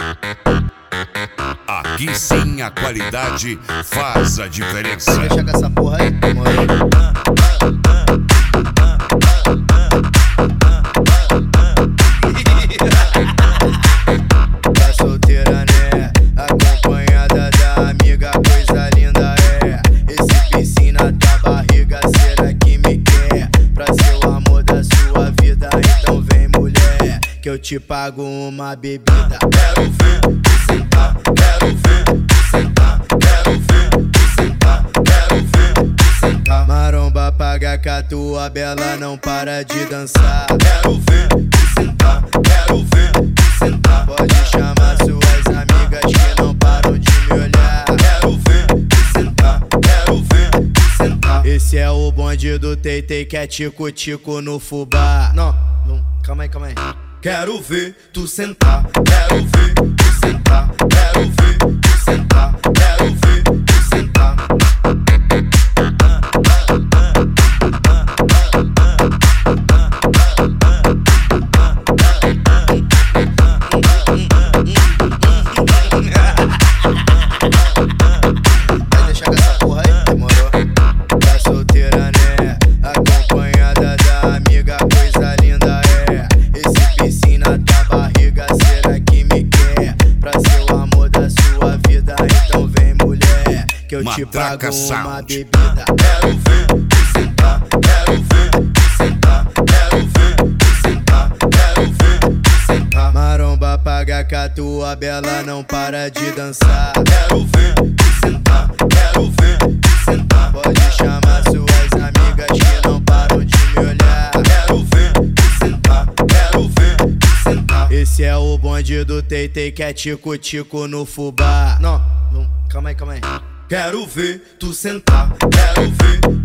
Aqui sim a qualidade faz a diferença. Deixa com essa porra aí, demorou? Tá solteira, né? Acompanhada da amiga, coisa linda é. Esse piscina da barriga, será que me quer? Pra ser o amor da sua vida, então vem mulher, que eu te pago uma bebida. Quero ver tu sentar, quero ver tu sentar, quero ver tu sentar, quero ver tu sentar. Maromba paga que a tua bela não para de dançar. Quero ver tu sentar, quero ver tu sentar. Pode chamar suas amigas que não param de me olhar. Quero ver tu sentar, quero ver tu sentar. Esse é o bonde do Teitei que é tico-tico no fubá. Não, calma aí. Quero ver tu sentar, quero ver tu sentar, quero ver tu sentar, quero ver tu sentar. Vai deixar com essa porra aí, demorou? Tá solteira, né? Acompanhada da amiga, coisa linda é. Esse piscina da barriga, será que me quer? Pra ser o amor da sua vida, então vem mulher, que eu te pago Matraca uma Sound. bebida. Quero ver tu sentar, quero ver tu sentar, quero ver tu sentar, quero ver tu sentar. Maromba paga que a tua bela não para de dançar. Quero ver tu sentar, quero ver tu sentar. Pode chamar suas amigas que não param de me olhar. Quero ver tu sentar, quero ver tu sentar. Esse é o bonde do Teitei que é tico-tico no fubá. Não, calma aí. Quero ver tu sentar, quero ver